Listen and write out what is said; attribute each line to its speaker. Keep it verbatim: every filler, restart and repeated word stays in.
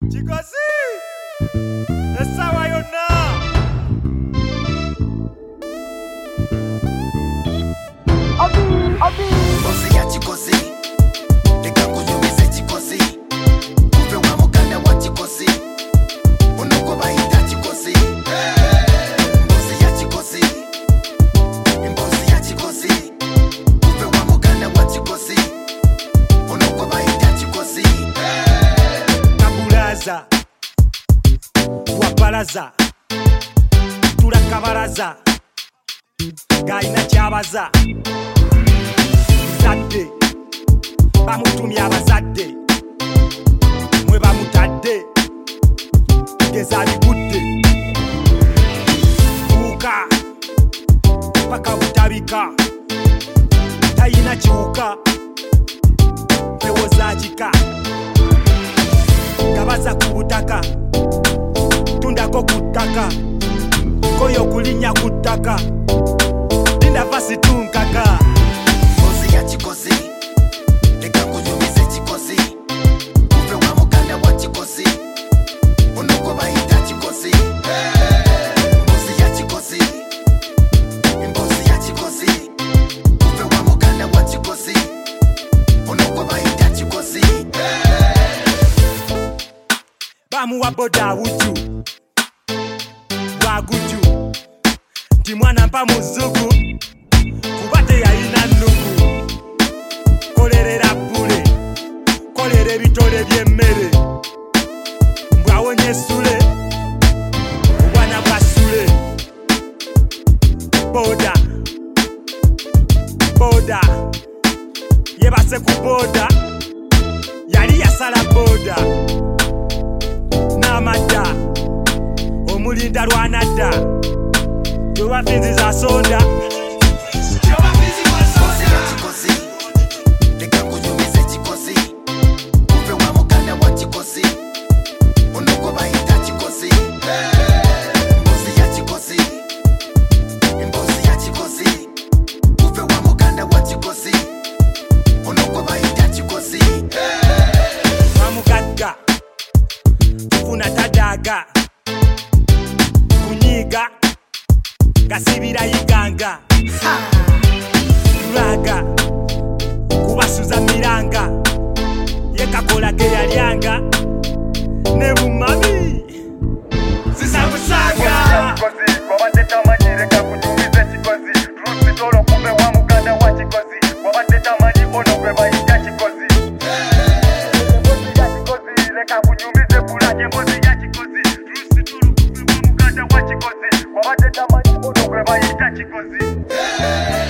Speaker 1: Chikozi esawa yonna
Speaker 2: Abi abi
Speaker 3: Bosi ya Chikozi leka kunyumize Chikozi kuve wa muganda wa Chikozi onoko bayita Chikozi Mbozi ya Chikozi Mbozi ya Chikozi kuve wa muganda wa Chikozi onoko bayita Chikozi
Speaker 1: Kabulaza wapalaza tulakabalaza gaina kyabaza zadde bamutumya abazadde mwe bamutadde geza bigudde buuka paka butabika tayina kiwuka pewozakika gabaza ku butaka tundako ku ttaka koyo okulinnya ku ttaka lindava situnkaka
Speaker 3: Mbozi ya Chikozi leka kunyumize Chikozi kuve wa muganda wa Chikozi onoko bayita Chikozi Mbozi ya Chikozi Mbozi ya Chikozi kuve wa muganda wa Chikozi onoko bayita Chikozi
Speaker 1: bamuwa boda wuju bwaguju nti mwana mpa muzugu kuba teyalina nnugu kolerera bbule kolera ebitole by'emmere mbwawonye essule obwana bwa ssule boda boda yebase ku boda yali yasala boda n'amadda omulinda lwanadda tobafinziza sonda
Speaker 3: Mbozi ya Chikozi leka kunyumize Chikozi kuve wa muganda wa Chikozi onoko bayita Chikozi Mbozi ya Chikozi Mbozi ya Chikozi kuve wa muganda wa Chikozi onoko bayita Chikozi
Speaker 1: bamugadda kufuna tadaaga kunyiiga gasibira yiganga tulaga kubasuza miranga yekakola ge yalyanga ne bumami zisamusanga
Speaker 4: Chikozi, wabate tamanyi leka kunyumize Chikozi. Rusi tolo kumbe wa muganda wa Chikozi. Wabate tamanyi ono gwe bayita Chikozi. Mbozi ya Chikozi, leka kunyumize bulage mbozi ya Chikozi. Rusi tolo kumbe wa muganda wa Chikozi. Wabate tamanyi ono gwe bayita Chikozi.